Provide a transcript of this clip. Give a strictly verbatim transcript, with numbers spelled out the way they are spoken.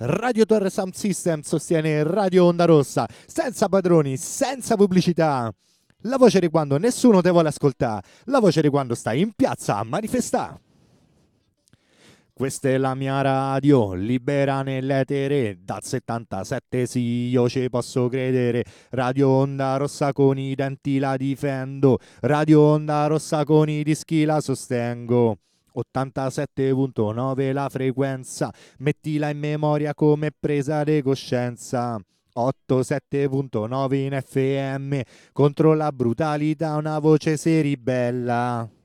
Radio Torre Sound System sostiene Radio Onda Rossa, senza padroni, senza pubblicità. La voce di quando nessuno te vuole ascoltare, la voce di quando stai in piazza a manifestare. Questa è la mia radio, libera nell'etere, dal settantasette sì, io ci posso credere. Radio Onda Rossa con i denti la difendo, Radio Onda Rossa con i dischi la sostengo. ottantasette virgola nove la frequenza, mettila in memoria come presa di coscienza. ottantasette virgola nove in F M, contro la brutalità una voce si ribella.